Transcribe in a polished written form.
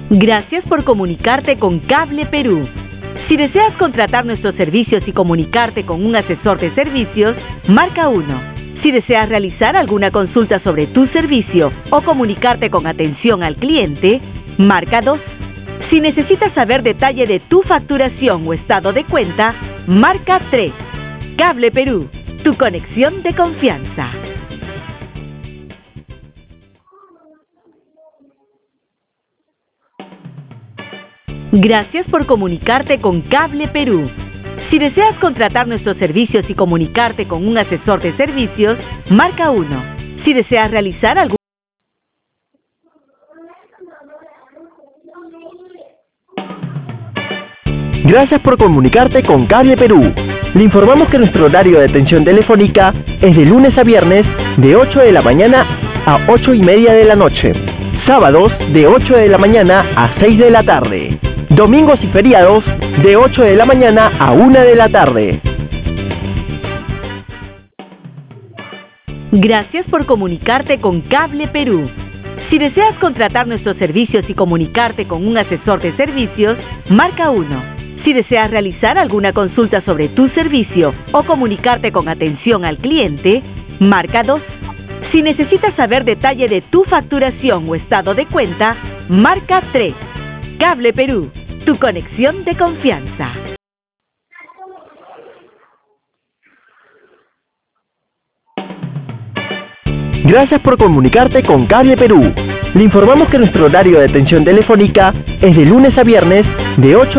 Gracias por comunicarte con Cable Perú. Si deseas contratar nuestros servicios y comunicarte con un asesor de servicios, marca 1. Si deseas realizar alguna consulta sobre tu servicio o comunicarte con atención al cliente, marca 2. Si necesitas saber detalle de tu facturación o estado de cuenta, marca 3. Cable Perú, tu conexión de confianza. Gracias por comunicarte con Cable Perú. Si deseas contratar nuestros servicios y comunicarte con un asesor de servicios, marca 1. Si deseas realizar algún... Gracias por comunicarte con Cable Perú. Le informamos que nuestro horario de atención telefónica es de lunes a viernes de 8 de la mañana a 8:30 de la noche. Sábados de 8 de la mañana a 6 de la tarde. Domingos y feriados de 8 de la mañana a 1 de la tarde. Gracias por comunicarte con Cable Perú. Si deseas contratar nuestros servicios y comunicarte con un asesor de servicios, marca 1. Si deseas realizar alguna consulta sobre tu servicio o comunicarte con atención al cliente, marca 2. Si necesitas saber detalle de tu facturación o estado de cuenta, marca 3. Cable Perú, tu conexión de confianza. Gracias por comunicarte con Cable Perú. Le informamos que nuestro horario de atención telefónica es de lunes a viernes de 8